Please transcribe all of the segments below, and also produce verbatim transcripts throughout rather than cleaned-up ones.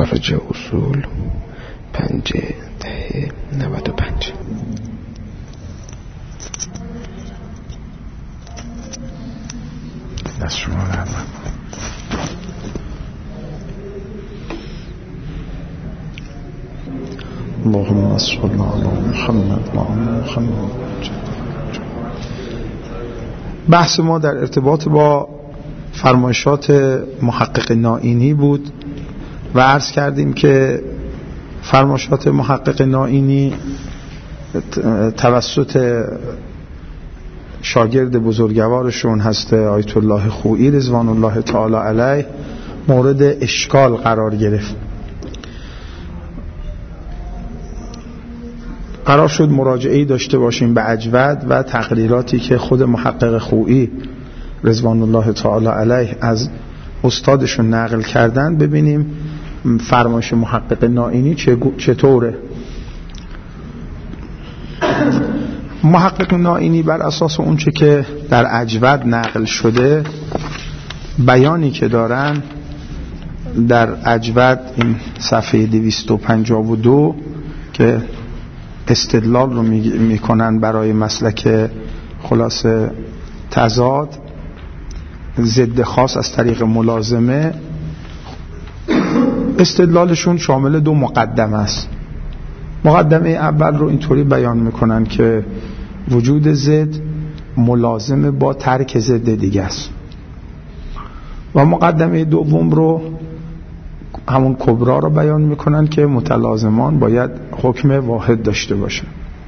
خارج اصول پنج ده نود و پنج. دست شما رحمت. اللهم صل علی محمد و آل محمد. بحث ما در ارتباط با فرمایشات محقق نائینی بود و عرض کردیم که فرمایشات محقق نائینی توسط شاگرد بزرگوارشون هست آیت الله خویی رضوان الله تعالی علیه مورد اشکال قرار گرفت. قرار شد مراجعه‌ای داشته باشیم به اجود و تقریراتی که خود محقق خویی رضوان الله تعالی علیه از استادشون نقل کردن، ببینیم فرمایش محقق نائینی چطوره. محقق نائینی بر اساس اون چه که در اجود نقل شده، بیانی که دارن در اجود این صفحه دویست و پنجاه و دو که استدلال رو میکنن برای مسلک خلاصه تضاد ضد خاص از طریق ملازمه، استدلالشون شامل دو مقدمه است. مقدمه اول رو اینطوری بیان میکنن که وجود ضد ملازم با ترک ضد دیگه است و مقدمه دوم رو همون کبرا رو بیان میکنن که متلازمان باید حکم واحد داشته باشه.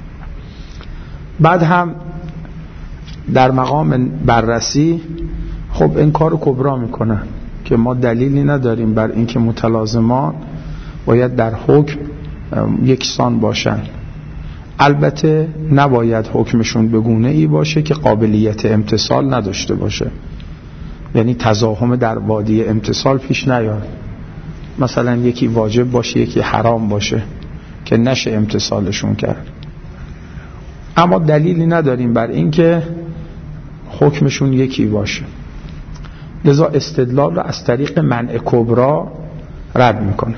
بعد هم در مقام بررسی خب انکار کبرا میکنن که ما دلیلی نداریم بر اینکه متلازمان باید در حکم یکسان باشن، البته نباید حکمشون به گونه ای باشه که قابلیت امتثال نداشته باشه، یعنی تزاحم در وادی امتثال پیش نیاد، مثلا یکی واجب باشه یکی حرام باشه که نشه امتثالشون کرد. اما دلیلی نداریم بر اینکه حکمشون یکی باشه، لذا استدلال رو از طریق منع کبرا رد میکنه.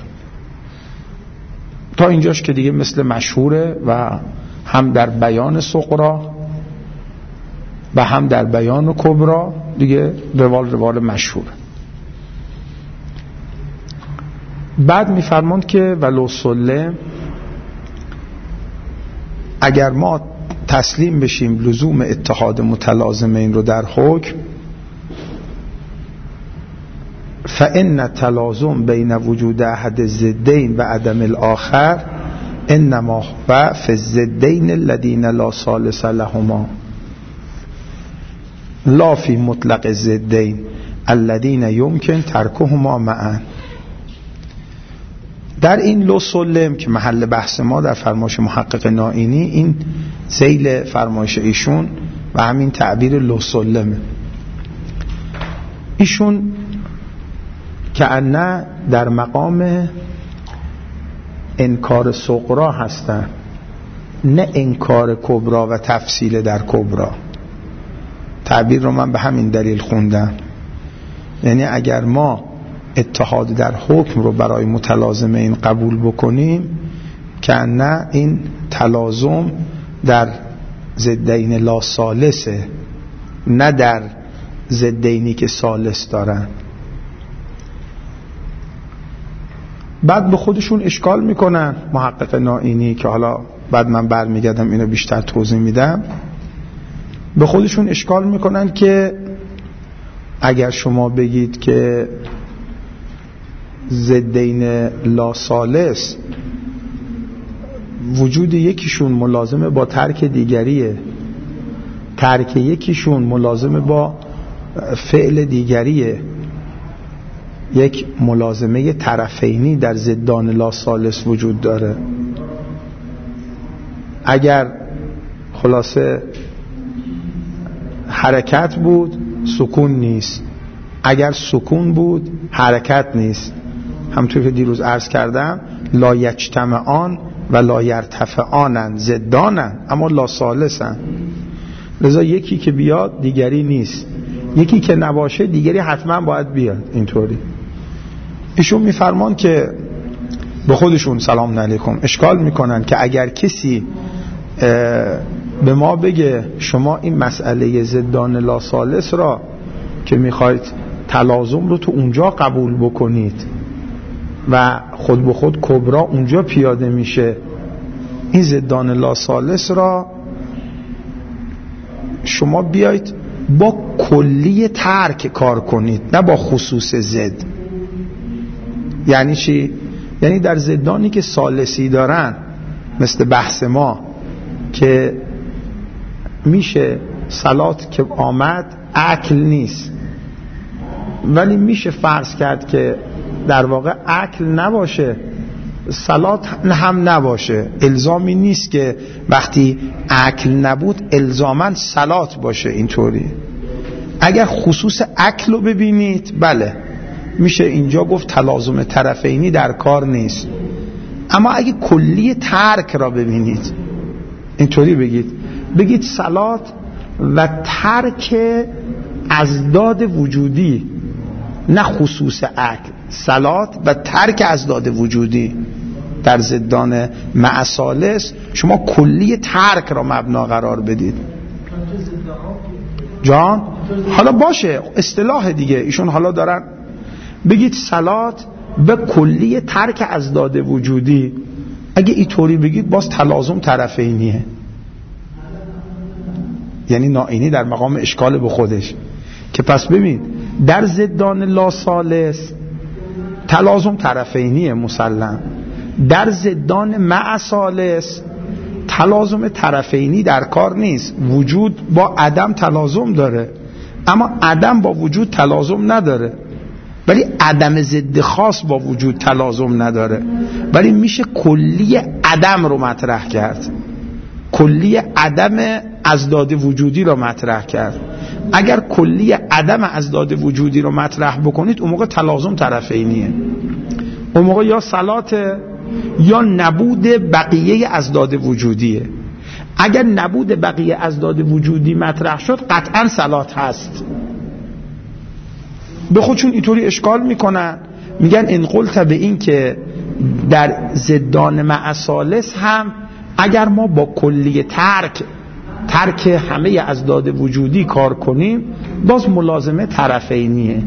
تا اینجاش که دیگه مثل مشهوره و هم در بیان صغرا و هم در بیان کبرا دیگه روال روال مشهوره. بعد میفرماند که ولو سلم، اگر ما تسلیم بشیم لزوم اتحاد متلازمین رو در حکم، فإن تلازم بین وجود احد الضدین و عدم الاخر انما هو فی الضدین الذین لا ثالث لهما لا فی مطلق الضدین الذین یمکن ترکهما معا. در این لو سلم که محل بحث ما در فرمایش محقق نائینی، این ذیل فرمایش ایشون و همین تعبیر لو سلمه. ایشون که نه در مقام انکار صغرا هستن، نه انکار کبرا و تفصیل در کبرا. تعبیر رو من به همین دلیل خوندم، یعنی اگر ما اتحاد در حکم رو برای متلازمین قبول بکنیم که نه این تلازم در ضدین لا ثالثه، نه در ضدینی که ثالث دارن. بعد به خودشون اشکال میکنن محقق نائینی که حالا بعد من برمیگردم اینو بیشتر توضیح میدم. به خودشون اشکال میکنن که اگر شما بگید که ضدین لا ثالث وجود یکیشون ملازمه با ترک دیگریه، ترک یکیشون ملازمه با فعل دیگریه، یک ملازمه طرفینی در ضدان لا ثالث وجود داره. اگر خلاصه حرکت بود سکون نیست، اگر سکون بود حرکت نیست. همونطور که دیروز عرض کردم لا یجتمعان و لا یرتفعانن، ضدانن اما لا ثالثن. لذا یکی که بیاد دیگری نیست، یکی که نباشه دیگری حتما باید بیاد. اینطوری ایشون میفرمان که به خودشون سلام علیکم اشکال میکنن که اگر کسی به ما بگه شما این مسئله ضدان لا ثالث را که میخواید تلازم رو تو اونجا قبول بکنید و خود به خود کبرا اونجا پیاده میشه، این ضدان لا ثالث را شما بیایید با کلی ترک کار کنید، نه با خصوص ضد. یعنی چی؟ یعنی در ضدانی که ثالثی دارن مثل بحث ما که میشه صلات که آمد اکل نیست، ولی میشه فرض کرد که در واقع اکل نباشه صلات هم نباشه، الزامی نیست که وقتی اکل نبود الزاماً صلات باشه. اینطوری اگر خصوص اکل رو ببینید بله میشه اینجا گفت تلازم طرفینی در کار نیست. اما اگه کلی ترک را ببینید اینطوری بگید بگید صلات و ترک ازداد وجودی، نه خصوص اکل، صلات و ترک ازداد وجودی در ضدان مع ثالث شما کلی ترک را مبنا قرار بدید. جان حالا باشه اصطلاح دیگه ایشون حالا دارن بگید صلات به کلی ترک ازداد وجودی. اگه اینطوری بگید باز تلازم طرفینیه، یعنی نائینی در مقام اشکال به خودش. که پس ببین در ضدان لا ثالث تلازم طرفینیه مسلم، در ضدان مع ثالث تلازم طرفینی در کار نیست. وجود با عدم تلازم داره اما عدم با وجود تلازم نداره، ولی عدم ضد خاص با وجود تلازم نداره، ولی میشه کلی عدم رو مطرح کرد، کلی عدم ازداد وجودی رو مطرح کرد. اگر کلی عدم ازداد وجودی رو مطرح بکنید اون موقع تلازم طرفینیه، اون موقع یا صلات یا نبود بقیه ازداد وجودیه. اگر نبود بقیه ازداد وجودی مطرح شد قطعا صلات هست. به خودشون اینطوری اشکال میکنن، میگن ان قلت به این که در ضدان مع ثالث هم اگر ما با کلی ترک ترک همه ازداد وجودی کار کنیم باز ملازمه طرفینیه.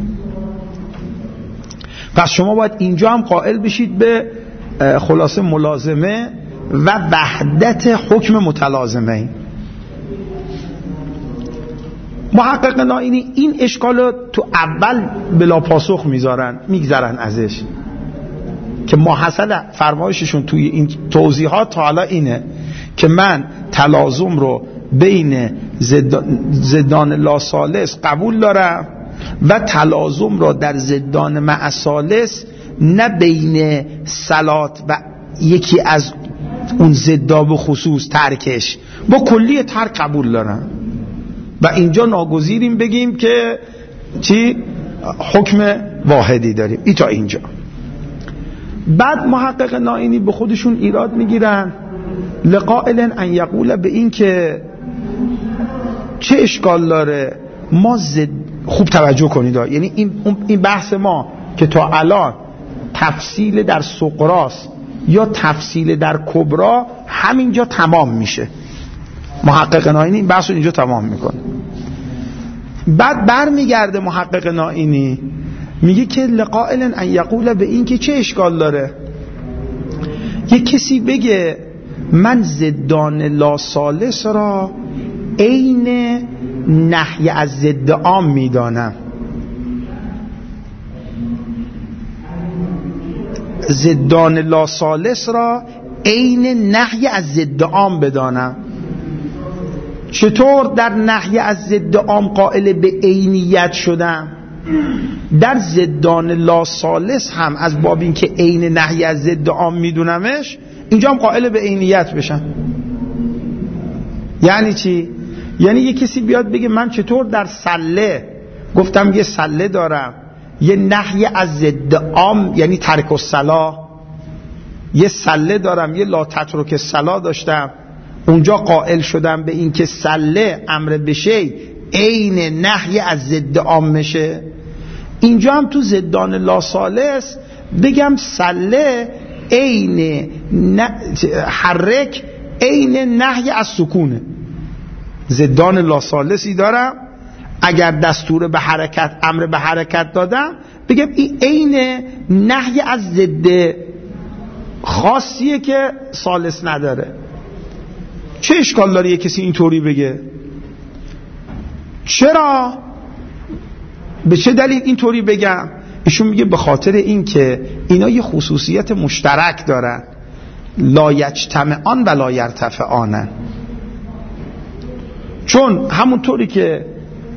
پس شما باید اینجا هم قائل بشید به خلاصه ملازمه و وحدت حکم متلازمه. محقق نائینی این اشکال تو اول بلا پاسخ میذارن، میگذرن ازش که ماحصل فرمایششون توی این توضیحات تا حالا اینه که من تلازم رو بین ضدان لا ثالث قبول دارم و تلازم رو در ضدان مع ثالث نه بین صلات و یکی از اون ضدا به خصوص ترکش با کلی ترک قبول دارم. و اینجا ناگزیریم بگیم که چی؟ حکم واحدی داریم. ای تا اینجا. بعد محقق نائینی به خودشون ایراد میگیرن لقائل ان یقول به این که چه اشکال داره ما زد... خوب توجه کنید، یعنی این این بحث ما که تا الان تفصیل در سقراس یا تفصیل در کبرا همینجا تمام میشه. محقق نائینی این بحث رو اینجا تمام میکنه. بعد بر میگرده محقق نائینی میگه که لقائل ان یقول به این که چه اشکال داره یک کسی بگه من ضدان لا ثالث را عین نهی از ضد عام میدانم، ضدان لا ثالث را عین نهی از ضد عام بدانم. چطور در نهی از ضد عام قائل به عینیت شدم، در ضدان لا ثالث هم از باب این که عین نهی از ضد عام میدونمش اینجا هم قائل به عینیت بشم. یعنی چی؟ یعنی یه کسی بیاد بگه من چطور در سله گفتم یه سله دارم یه نهی از ضد عام یعنی ترک الصلاة، یه سله دارم یه لا تترک الصلاة داشتم، اونجا قائل شدم به این که سله امر بشی عین نهی از ضد عام میشه. اینجا هم تو ضدان لا ثالث بگم سله عین حرک عین نهی از سکونه. ضدان لاسالسی دارم، اگر دستور به حرکت امر به حرکت دادم بگم این عین نهی از ضد خاصیه که ثالث نداره. چه اشکال داره یه کسی اینطوری بگه؟ چرا؟ به چه دلیل اینطوری بگم؟ ایشون میگه به خاطر این که اینا یه خصوصیت مشترک دارن، لا یجتمعان و لا یرتفعانن. چون همونطوری که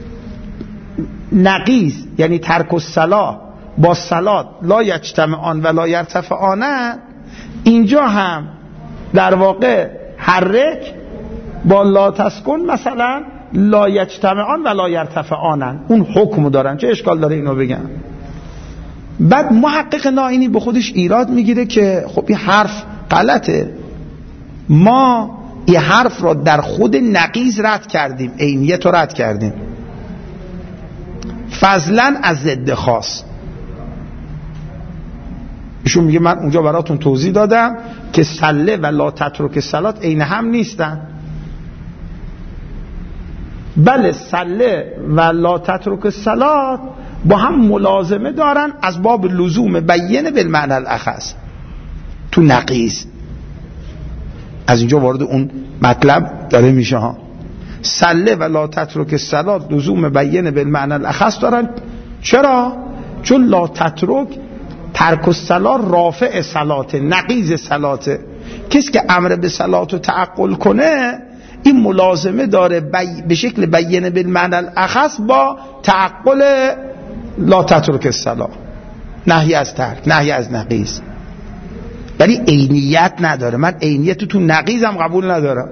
نقیض یعنی ترک الصلاة با صلات لا یجتمعان و لا یرتفعانن، اینجا هم در واقع حرک با لا تسکن مثلا لا یجتمعان و لا یرتفعانن، اون حکم دارن. چه اشکال داره اینو بگم؟ بعد محقق نائینی به خودش ایراد میگیره که خب این حرف غلطه، ما این حرف را در خود نقیض رد کردیم، عینیت رو رد کردیم، فضلا از ضد خاص. ایشون میگه من اونجا براتون توضیح دادم که سله و لا تترک صلات عین هم نیستن. بله سله و لا تترک صلات با هم ملازمه دارن از باب لزوم بیان بالمعنى الاخص تو نقیض. از اینجا وارد اون مطلب داره میشه ها. سله و لا تترک صلات لزوم بیان بالمعنى الاخص دارن. چرا؟ چون لا تترک ترک الصلاة رافع صلات، نقیض صلاته. کسی که امر به صلات رو تعقل کنه این ملازمه داره بی... به شکل بیان بالمعنى الاخص با تعقل لا تترک الصلاة، نهی از ترک، نهی از نقیض. ولی عینیت نداره. من عینیت تو نقیضم قبول ندارم.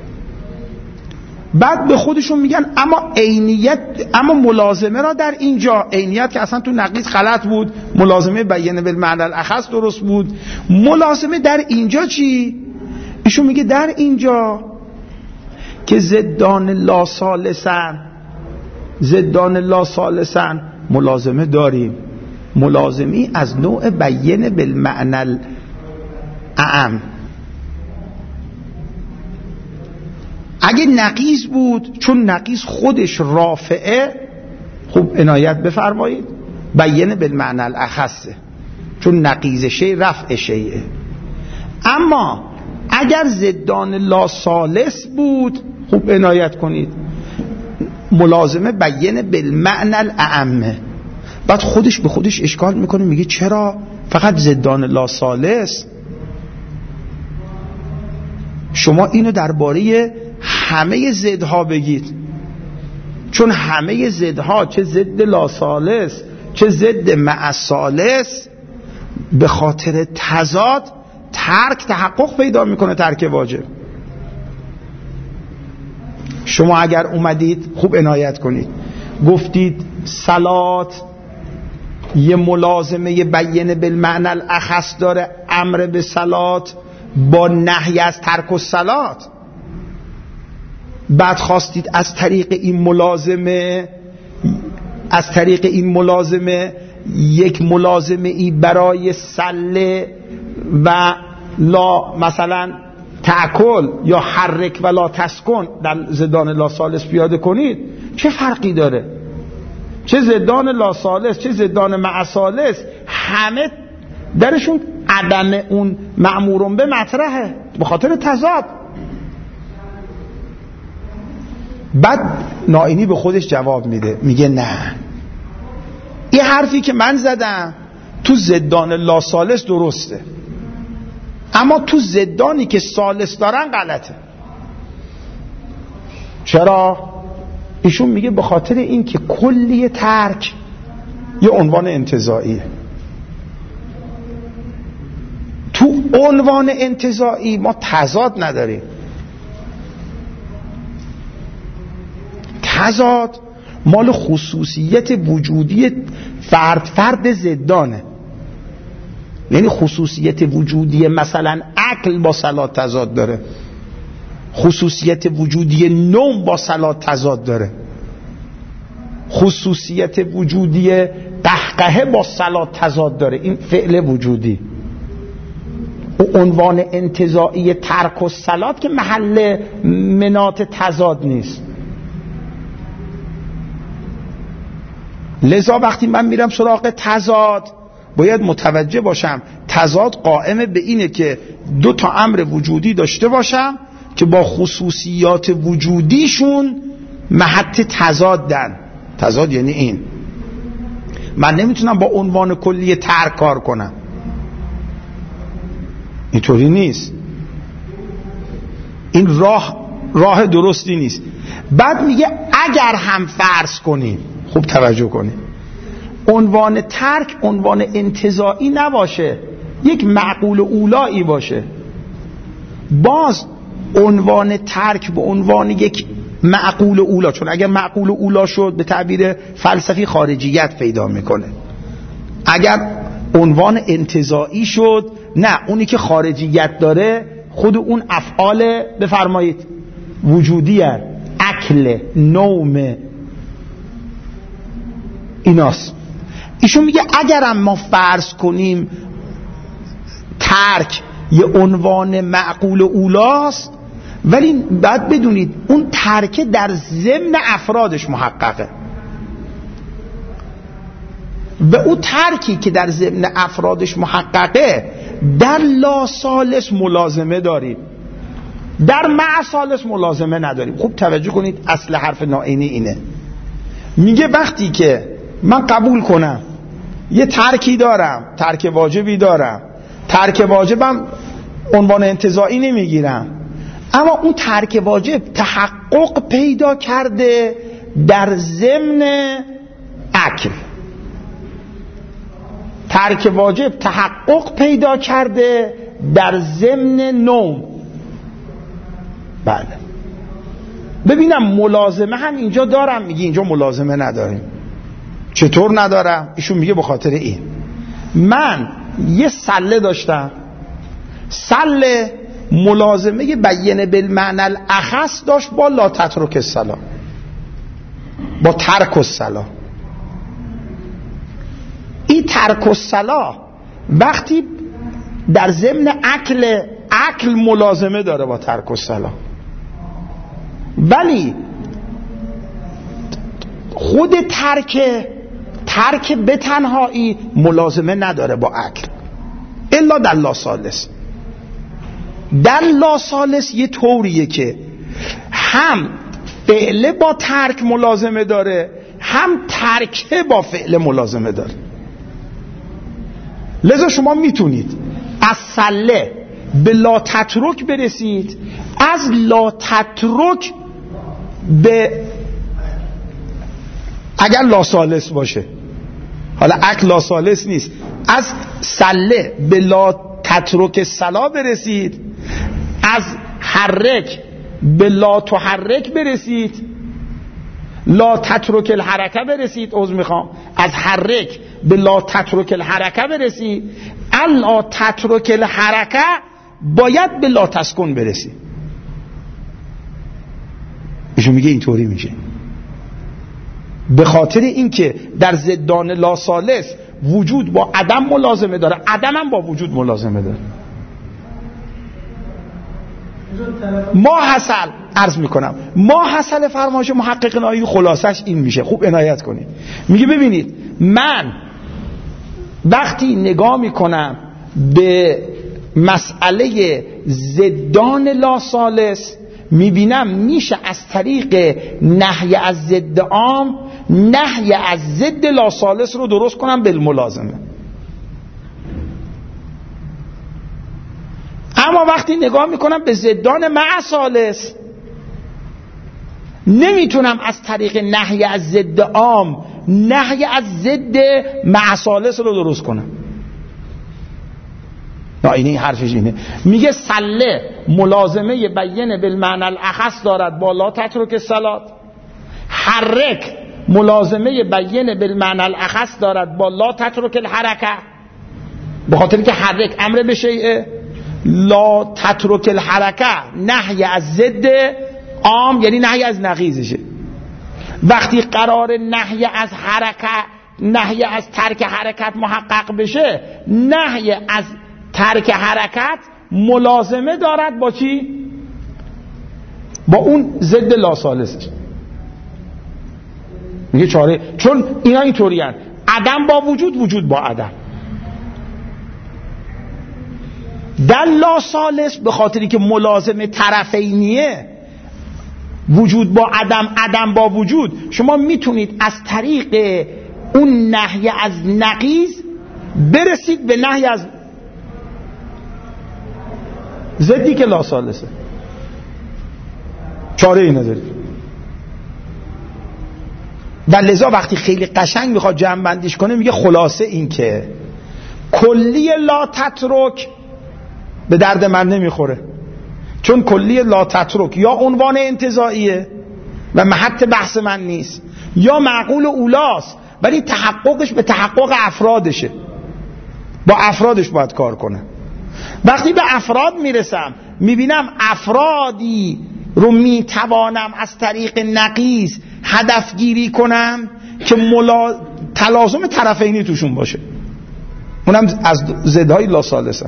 بعد به خودشون میگن اما عینیت، اما ملازمه را در اینجا، عینیت که اصلا تو نقیض غلط بود، ملازمه بیان بالمعنى الاخص درست بود، ملازمه در اینجا چی؟ ایشون میگه در اینجا که ضدان لا ثالثن، ضدان لا ثالثن ملازمه داریم. ملازمی از نوع بیان بالمعنى الاعم. اگه نقیض بود، چون نقیض خودش رافعه، خوب عنایت بفرمایید، بیان بالمعنى الاخصه، چون نقیض شیء رفع شیء. اما اگر ضدان لا ثالث بود، خوب عنایت کنید، ملازمه بیان بالمعنى الاعم. بعد خودش به خودش اشکال میکنه، میگه چرا فقط ضدان لا ثالث؟ شما اینو درباره همه ضدها بگید، چون همه ضدها، چه ضد لا ثالث چه ضد مع ثالث، به خاطر تضاد ترک تحقق پیدا میکنه، ترک واجب. شما اگر اومدید، خوب عنایت کنید، گفتید صلات یه ملازمه بیان بالمعنى الاخص داره، امر به صلات با نهی از ترک الصلات. بعد خواستید از طریق این ملازمه از طریق این ملازمه یک ملازمه ای برای سله و لا مثلا تأکل یا حرک و لا تسکن در ضدان لا ثالث پیاده کنید. چه فرقی داره؟ چه ضدان لا ثالث چه ضدان مع ثالث، همه درشون عدم اون مأمورون به مطرحه به خاطر تضاد. بعد نائینی به خودش جواب میده، میگه نه، این حرفی که من زدم تو ضدان لا ثالث درسته، اما تو ضدانی که ثالث دارن غلطه. چرا؟ ایشون میگه به خاطر این که کلی ترک یه عنوان انتزاعیه. تو عنوان انتزاعی ما تضاد نداریم. تضاد مال خصوصیت وجودی فرد فرد ضدانه. یعنی خصوصیت وجودی مثلا عقل با صلات تضاد داره، خصوصیت وجودی نوم با صلات تضاد داره، خصوصیت وجودی قهقهه با صلات تضاد داره. این فعل وجودی. عنوان انتزاعی ترک الصلات که محل مناط تضاد نیست. لذا وقتی من میرم سراغ تضاد باید متوجه باشم تضاد قائم به اینه که دو تا امر وجودی داشته باشم که با خصوصیات وجودیشون محط تضادن. تضاد یعنی این، من نمیتونم با عنوان کلی ترک کار کنم، اینطوری نیست، این راه راه درستی نیست. بعد میگه اگر هم فرض کنیم، خوب توجه کنیم، عنوان ترک عنوان انتزاعی نباشه، یک معقول اولایی باشه. باز عنوان ترک به عنوان یک معقول اولا، چون اگر معقول اولا شد به تعبیر فلسفی خارجیت پیدا میکنه. اگر عنوان انتزاعی شد، نه، اونی که خارجیت داره خود اون افعال بفرمایید وجودی هست، اکل، نوم، ایناست. ایشون میگه اگرم ما فرض کنیم ترک یه عنوان معقول اولاست، ولی باید بدونید اون ترک در ضمن افرادش محققه. و اون ترکی که در ضمن افرادش محققه در لا ثالث ملازمه داریم، در مع ثالث ملازمه نداریم. خوب توجه کنید، اصل حرف نائینی اینه. میگه وقتی که من قبول کنم یه ترکی دارم، ترک واجبی دارم، ترک واجبم عنوان انتزاعی نمیگیرم، اما اون ترک واجب تحقق پیدا کرده در ضمن اکل، ترک واجب تحقق پیدا کرده در ضمن نوم. بله، ببینم ملازمه هم اینجا دارم، میگه اینجا ملازمه نداریم. چطور ندارم؟ ایشون میگه به خاطر این، من یه سله داشتم، سله ملازمه بیان بالمعنى الاخص داشت با لا تترک الصلاة، با ترک الصلاة. این ترک الصلاة وقتی در ضمن اکل اکل ملازمه داره با ترک الصلاة، ولی خود ترک ترک به تنهایی ملازمه نداره با اکل الا در لا ثالث. در لا ثالث یه طوریه که هم فعل با ترک ملازمه داره، هم ترکه با فعل ملازمه داره. لذا شما میتونید از سله به لا تترک برسید، از لا تترک به اگر لا ثالث باشه، حالا اکل لا ثالث نیست، از سله به لا تترک الصلاة برسید، از حرک به لا تحرک برسید، لا تترک الحرکه برسید، عذر میخوام، از حرک به لا تترک الحرکه برسید، الا تترک الحرکه باید به لا تسکن برسید. ایشون میگه اینطوری میشه، به خاطر اینکه در ضدان لا ثالث وجود با عدم ملازمه داره، عدم هم با وجود ملازمه داره. ما حاصل عرض میکنم ما حاصل فرمایش محقق نایی خلاصش این میشه، خوب عنایت کنید. میگه ببینید، من وقتی نگاه میکنم به مسئله ضدان لا ثالث، میبینم میشه از طریق نهی از ضد عام نهی از ضد لا ثالث رو درست کنم بالملازمه. اما وقتی نگاه میکنم به ضدان مع ثالث، نمیتونم از طریق نهی از ضد عام نهی از ضد مع ثالث رو درست کنم. نه، این حرفش اینه. میگه سله ملازمه بیان بالمعنى الاخص دارد با لا تترک الصلاة، حرک ملازمه بیان بالمعنى الاخص دارد با لا تترک الحرکه، به خاطر که حرک امر به شیء، لا تترک الحرکه نهی از ضد عام یعنی نهی از نقیضشه. وقتی قرار نهی از حرکت نهی از ترک حرکت محقق بشه، نهی از ترک حرکت ملازمه دارد با چی؟ با اون ضد لاسالسش. میگه چاره، چون اینا اینطوری هستند، عدم با وجود، وجود با عدم. در لاسالس به خاطری که ملازمه طرفینیه، وجود با عدم، عدم با وجود، شما میتونید از طریق اون نهی از نقیض برسید به نهی از ضدی که لاسالسه. چاره ای ندارید. و لذا وقتی خیلی قشنگ میخواد جمع بندیش کنه میگه خلاصه این که کلی لا تترک به درد من نمیخوره، چون کلی لا تترک یا عنوان انتزاعیه و محط بحث من نیست، یا معقول اولاست ولی تحققش به تحقق افرادشه، با افرادش باید کار کنه. وقتی به افراد میرسم میبینم افرادی رو میتوانم از طریق نقیض هدف گیری کنم که ملا... تلازم طرفینی توشون باشه، اونم از ضدهای لاسالسه.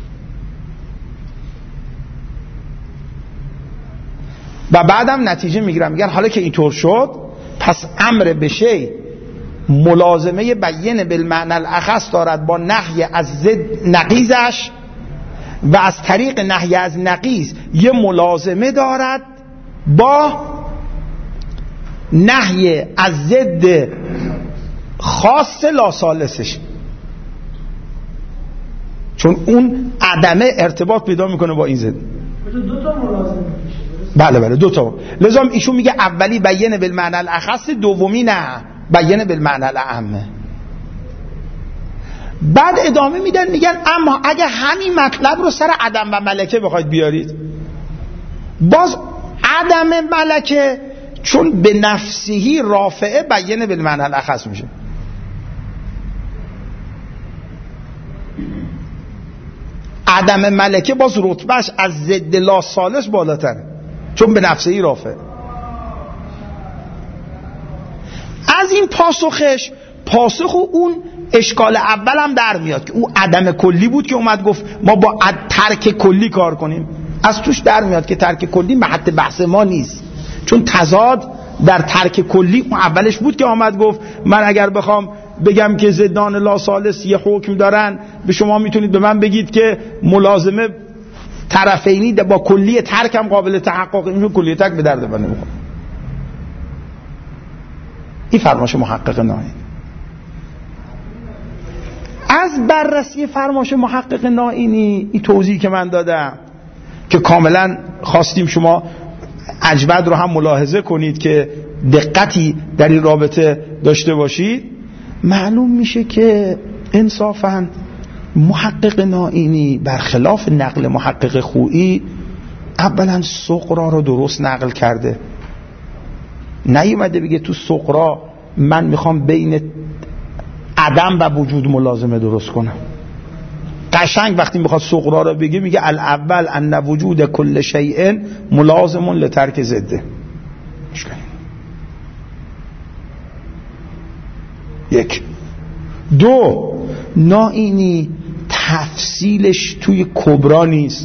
و بعدم نتیجه میگیرم، میگن حالا که اینطور شد پس امر به شی ملازمه بیین بالمعنی الاخص دارد با نهی از ضد نقیضش، و از طریق نهی از نقیض یه ملازمه دارد با نهی از ضد خاص لاسالسش، چون اون عدمه ارتباط پیدا میکنه با این ضد. دو تا ملازمه. بله بله دو تا. لذا ایشون میگه اولی بیان بالمعنی الاخص، دومی نه بیان بالمعنی الاعم. بعد ادامه میدن میگن اما اگه همین مطلب رو سر عدم و ملکه بخواید بیارید، باز عدم ملکه چون به نفسهی رافعه بیان بالمعنی الاخص میشه. عدم ملکه باز رتبهش از ضد لاسالس بالاتره، چون به نفسهی رافعه. از این پاسخش پاسخ اون اشکال اول هم در میاد که او عدم کلی بود که اومد گفت ما با ترک کلی کار کنیم. از توش در میاد که ترک کلی محط بحث ما نیست، چون تضاد در ترک کلی اون اولش بود که اومد گفت من اگر بخوام بگم که ضدان لاسالس یه حکم دارن، به شما میتونید به من بگید که ملازمه طرفینی با کلی ترک هم قابل تحقق، این کلی ترک به درد من نمیخوره. این فرمایش محقق نائینی. از بررسی فرمایش محقق نائینی این توضیحی که من دادم که کاملا خواستیم شما اجود رو هم ملاحظه کنید که دقتی در این رابطه داشته باشید، معلوم میشه که انصافاً محقق نائینی برخلاف نقل محقق خویی اولا سغرا رو درست نقل کرده، نیومده بگه تو سغرا من میخوام بین عدم و وجود ملازمه درست کنم. قشنگ وقتی میخواد سغرا رو بگه میگه الاول ان وجود کل شیء ملازم لترک ضده. یک. دو، نائینی تفصیلش توی کبرا نیست،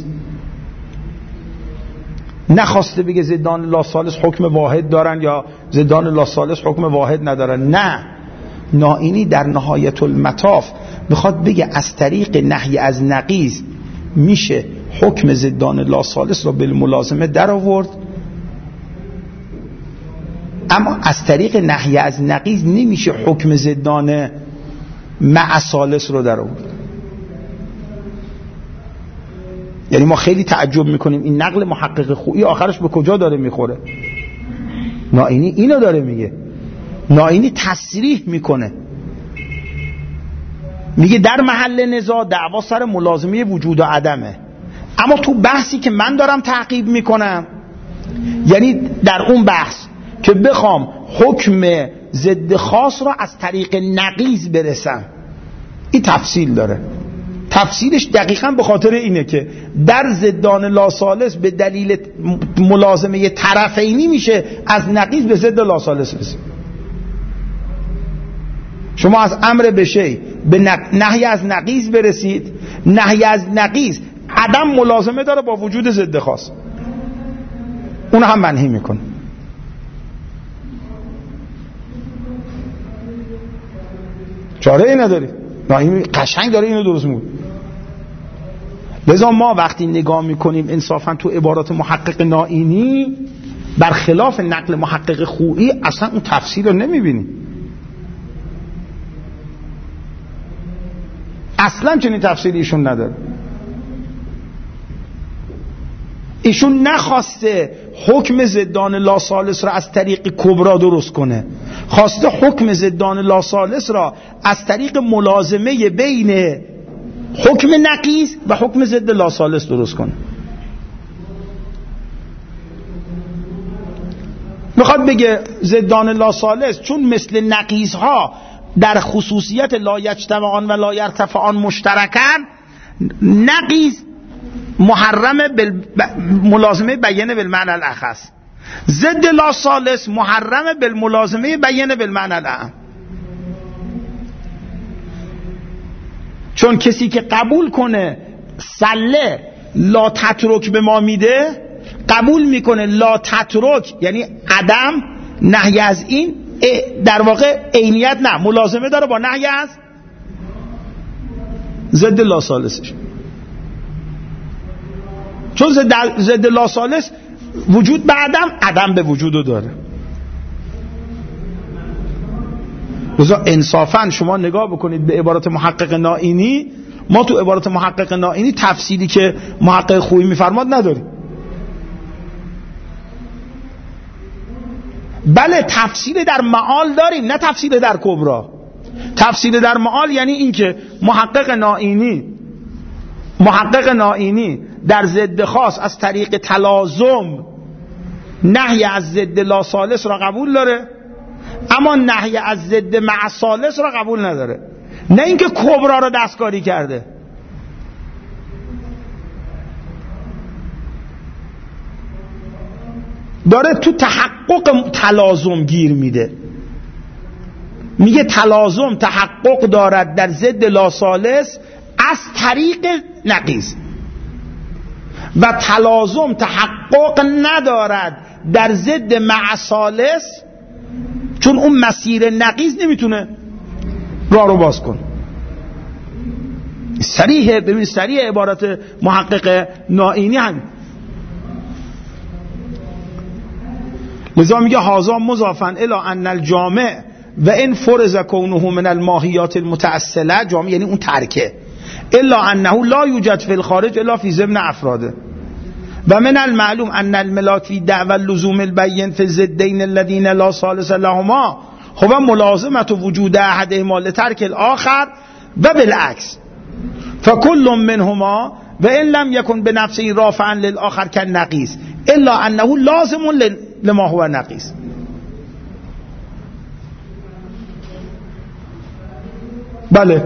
نخواسته بگه زدان لاسالس حکم واحد دارن یا زدان لاسالس حکم واحد ندارن، نه، نائینی در نهایت المطاف بخواد بگه از طریق نهی از نقیض میشه حکم زدان لاسالس را بالملازمه در آورد، اما از طریق نهی از نقیض نمیشه حکم زدان مع سالس رو در آورد. یعنی ما خیلی تعجب میکنیم این نقل محقق خویی آخرش به کجا داره میخوره. نائینی اینو داره میگه، نائینی تصریح میکنه، میگه در محل نزاع دعوا سر ملازمه وجود و عدمه، اما تو بحثی که من دارم تعقیب میکنم، یعنی در اون بحث که بخوام حکم ضد خاص را از طریق نقیض برسم، این تفصیل داره. تفصیلش دقیقاً به خاطر اینه که در ضدان لاسالس به دلیل ملازمه طرفینی میشه از نقیض به ضد لاسالس رسید. شما از امر به شی به نهی از نقیض برسید، نهی از نقیض عدم ملازمه داره با وجود ضد خاص، اون هم منهی میکنه. چاره ای نداری، نه قشنگ داره اینو درست میگه. لذا ما وقتی نگاه میکنیم انصافا تو عبارات محقق نائینی برخلاف نقل محقق خویی اصلا اون تفسیر رو نمیبینیم، اصلا چنین تفسیری ایشون نداره. ایشون نخواسته حکم زدان لا ثالث را از طریق کبرا درست کنه، خواسته حکم زدان لا ثالث را از طریق ملازمه بین حکم نقیض و حکم ضد لا ثالث درست کنه. میخواد بگه زدان لا ثالث چون مثل نقیض ها در خصوصیت لا یجتمعان و لا یرتفعان مشترکن، نقیض محرم بالملازمه بیانه بالمعنى الاخص، ضد لا ثالث محرم بالملازمه بیانه بالمعنى الاعم. چون کسی که قبول کنه سله لا تترک به ما میده، قبول میکنه لا تترک یعنی عدم، نهی از این در واقع عینیت نه ملازمه داره با نهی از ضد لا ثالثش. چون ضد لا ثالث وجود به عدم، عدم به وجودو داره. لذا انصافا شما نگاه بکنید به عبارت محقق نائینی، ما تو عبارت محقق نائینی تفسیری که محقق خویی میفرماد نداریم. بله تفسیر در معال داریم، نه تفسیر در کبرا. تفسیر در معال یعنی این که محقق نائینی محقق نائینی در ضد خاص از طریق تلازم نهی از ضد لا ثالث را قبول داره، اما نهی از ضد مع ثالث را قبول نداره. نه اینکه کبرا را دستکاری کرده. داره تو تحقق تلازم گیر میده، میگه تلازم تحقق دارد در ضد لا ثالث از طریق نقیض و تلازم تحقق ندارد در ضد مع ثالث، چون اون مسیر نقیض نمیتونه راه رو باز کن. صریحه، ببین صریح عبارت محقق نائینی هم. لذا میگه هازا مضافا الی ان الجامع و ان فرض کونه من الماهیات المتأصله، جامع یعنی اون ترکه، الا انه لا یوجد فی الخارج الا فی ضمن افراده و من المعلوم ان الملاک فی دعوى اللزوم البین فی الضدین الذین لا ثالث لهما هو ملازمه وجود احدهما لترک الاخر و بالعکس، فكل منهما و ان لم یکن بنفسه رافعا للاخر كالنقیض الا انه لازم لما هو نقیض. بله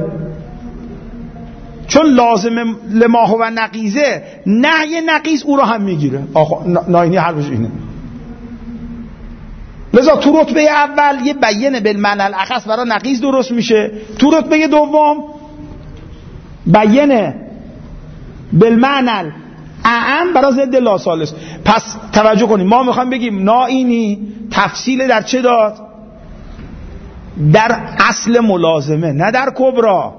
چون لازم لما هو نقیضه، نهی نقیض او را هم میگیره. آخه ناینی حرفش اینه. لذا تو رتبه اول یه بیان بالمعنى الاخص برای نقیض درست میشه، تو رتبه دوم بیان بالمعنى الاعم برای ضد لا ثالث. پس توجه کنیم، ما میخوایم بگیم نائینی تفصیل در چه داد؟ در اصل ملازمه، نه در کبرا.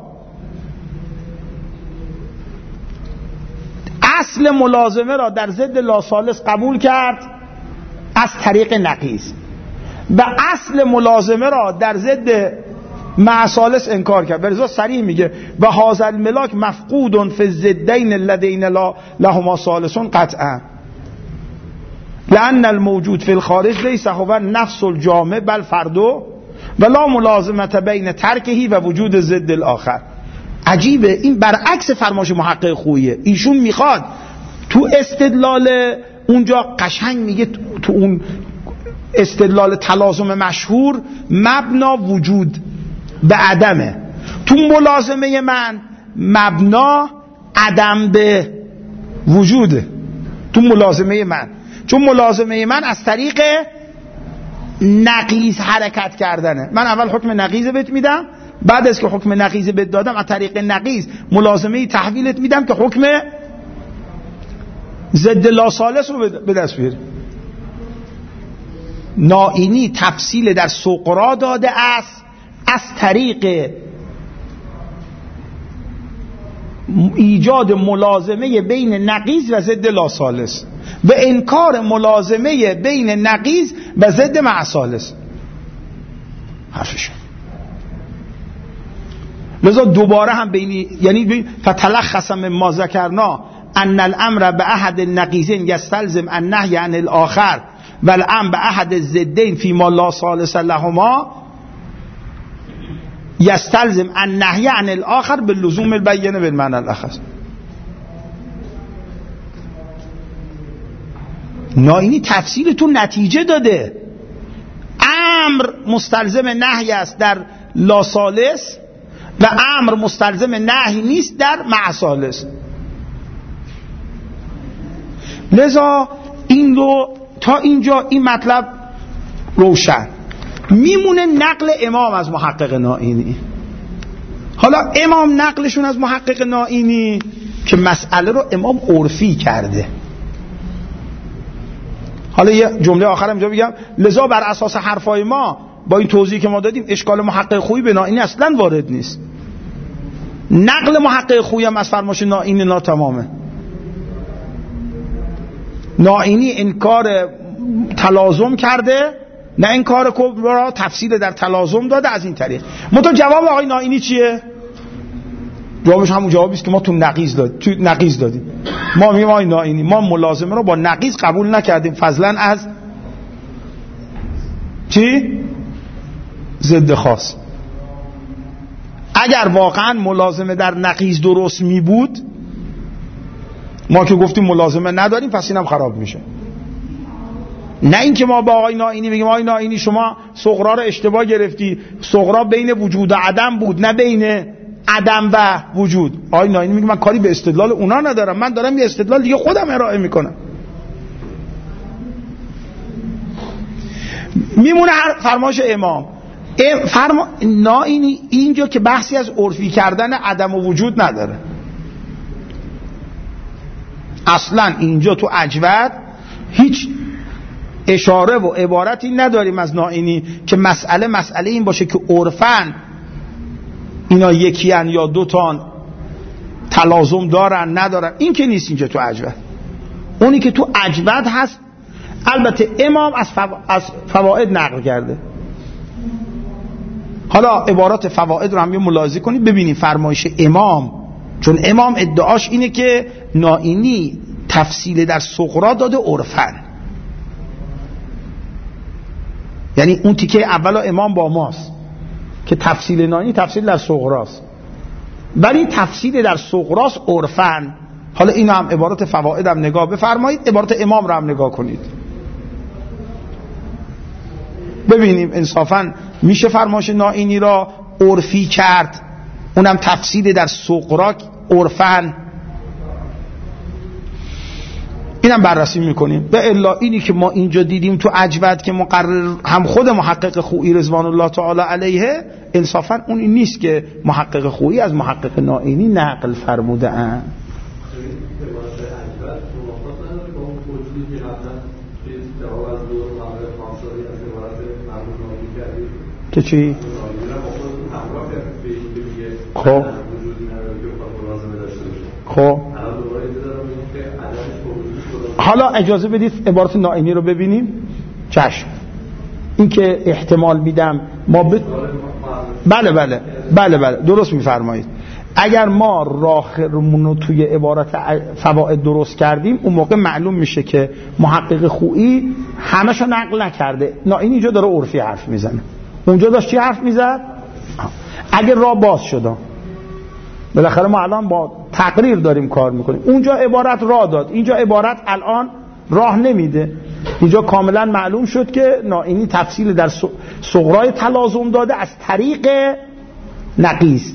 اصل ملازمه را در ضد لا ثالث قبول کرد از طریق نقیض و اصل ملازمه را در ضد مع ثالث انکار کرد. برزا صریح میگه و هذا الملاک مفقود فی الضدین الذین لا لهما ثالث قطعا لان الموجود فی الخارج لیس هو نفس الجامع بل فردو و لا ملازمت بین ترکهی و وجود ضد الاخر. عجیبه، این برعکس فرمایش محقق خویه. ایشون میخواد تو استدلال اونجا قشنگ میگه، تو اون استدلال تلازم مشهور مبنا وجود به عدمه، تو ملازمه من مبنا عدم به وجوده. تو ملازمه من، چون ملازمه من از طریق نقیض حرکت کردنه. من اول حکم نقیض بهت میدم، بعد از که حکم نقیض بهت دادم از طریق نقیض ملازمه تحویلت میدم که حکم ضد لاسالس رو به دست بیاره. نائینی تفصیل در سغرا داده است از طریق ایجاد ملازمه بین نقیض و ضد لاسالس و انکار ملازمه بین نقیض و ضد معسالس. حرفشون لذا دوباره هم بینی، یعنی فتلخص مما ذکرنا ان الامر به احد النقیضین یستلزم النهی عن الاخر و الامر به احد الضدین فیما لا ثالث لهما یستلزم النهی عن الاخر باللزوم البینه بالمعنى الاخص. نائینی تفصیل تو نتیجه داده. امر مستلزم نهی است در لا ثالث و امر مستلزم نهی نیست در مع ثالث. لذا این رو تا اینجا این مطلب روشن. میمونه نقل امام از محقق نائینی. حالا امام نقلشون از محقق نائینی که مسئله رو امام عرفی کرده. حالا یه جمله آخرم اینجا بگم، لذا بر اساس حرفای ما با این توضیحی که ما دادیم اشکال محقق خویی به نائینی اصلا وارد نیست. نقل محقق خویی هم از فرمایش نائینی ناتمامه. نائینی انکار تلازم کرده، نه انکار کبرا، تفصیل در تلازم داده از این طریق. منتها جواب آقای نائینی چیه؟ جوابش همون جوابی است که ما تو نقیض دادیم. تو نقیض دادیم. ما میگیم آقای نائینی ما ملازمه رو با نقیض قبول نکردیم، فضلا از چی؟ ضد خاص. اگر واقعا ملازمه در نقیض درست می بود، ما که گفتیم ملازمه نداریم، پس اینم خراب میشه. نه اینکه ما با آقای نائینی بگیم آقای نائینی شما صغرا رو اشتباه گرفتی، صغرا بین وجود و عدم بود نه بین عدم و وجود. آقای نائینی میگه من کاری به استدلال اونا ندارم، من دارم یه استدلال دیگه خودم ارائه میکنم. میمونه فرمایش امام. فرما... نائینی اینجا که بحثی از عرفی کردن عدم و وجود نداره. اصلا اینجا تو اجود هیچ اشاره و عبارتی نداریم از نائینی که مسئله مسئله این باشه که عرفاً اینا یکیان یا دوتان، تلازم دارن ندارن. این که نیست اینجا تو اجود. اونی که تو اجود هست البته امام از, فو... از فواید نقل کرده. حالا عبارات فواید رو هم یه ملاحظه کنید ببینید فرمایش امام، چون امام ادعاش اینه که نائینی تفصیل در صغرا داده عرفاً، یعنی اون تیکه اولا امام با ماست که تفصیل نائینی تفصیل در صغراست، ولی تفصیل در صغراست عرفاً. حالا این هم عبارات فواید هم نگاه بفرمایید، عبارات امام رو هم نگاه کنید ببینیم انصافاً میشه فرمایش نائینی را عرفی کرد، اونم تفصیل در صغرا عرفاً. اینم بررسی میکنیم. به الا اینی که ما اینجا دیدیم تو اجود که مقرر هم خود محقق خویی رضوان الله تعالی علیه، انصافا اون این نیست که محقق خویی از محقق نائینی نقل فرموده اند. که چی؟ خب خب حالا اجازه بدید عبارت نائینی رو ببینیم. چشم. این که احتمال میدم ما ب... بله بله بله بله درست میفرمایید. اگر ما راهمون رو توی عبارت فواید درست کردیم اون موقع معلوم میشه که محقق خویی همشو نقل نکرده. نائینی اینجا داره عرفی حرف میزنه، اونجا داشت چی حرف میزد؟ اگر راه باز شد، بالاخره ما الان با تقریر داریم کار میکنیم. اونجا عبارت راه داد، اینجا عبارت الان راه نمیده. اینجا کاملا معلوم شد که نائینی تفصیل در صغرای تلازم داده از طریق نقیض.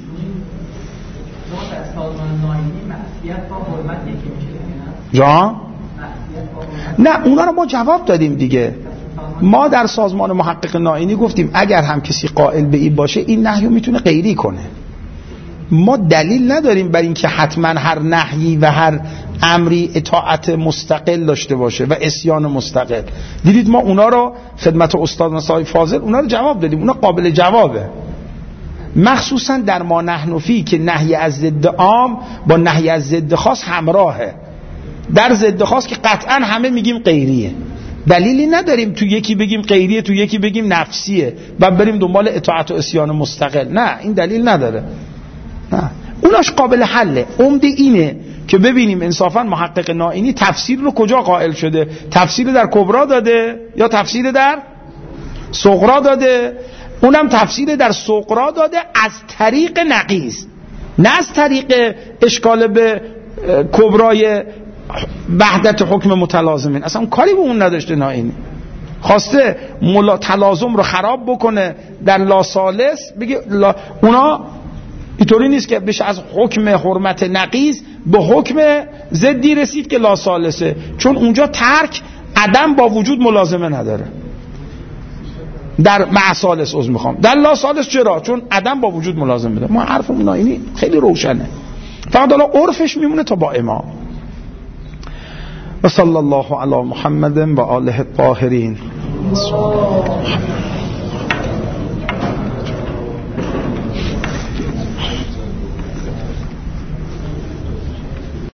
جان؟ نه اونا رو ما جواب دادیم دیگه. ما در سازمان محقق نائینی گفتیم اگر هم کسی قائل به این باشه این نهیو میتونه غیری کنه. ما دلیل نداریم بر این که حتما هر نهی و هر امری اطاعت مستقل داشته باشه و عصیان مستقل. دیدید ما اونا رو خدمت استاد نصای فاضل اونا رو جواب دادیم، اونا قابل جوابه، مخصوصا در ما نحن فی که نهی از ضد عام با نهی از ضد خاص همراهه. در ضد خاص که قطعا همه میگیم غیریه، دلیلی نداریم تو یکی بگیم غیریه تو یکی بگیم نفسیه و بریم دنبال اطاعت و عصیان مستقل. نه، این دلیل نداره. نه، اوناش قابل حله. عمده اینه که ببینیم انصافا محقق نائینی تفسیر رو کجا قائل شده، تفسیر در کبرا داده یا تفسیر در صغرا داده؟ اونم تفسیر در صغرا داده از طریق نقیض، نه از طریق اشکال به کبرای وحدت حکم متلازمین. اصلا کاری به اون نداشته نائینی، خواسته ملا تلازم رو خراب بکنه در لا ثالث، بگه لا اونا اینطوری نیست که بشه از حکم حرمت نقیض به حکم ضدی رسید که لا ثالثه، چون اونجا ترک عدم با وجود ملازمه نداره. در مع ثالث عذر میخوام، در لا ثالث چرا؟ چون عدم با وجود ملازمه داره. ما حرفمون نائینی خیلی روشنه، فقط حالا عرفش میمونه تا با امام. و صلی الله علی محمد و آله الطاهرین.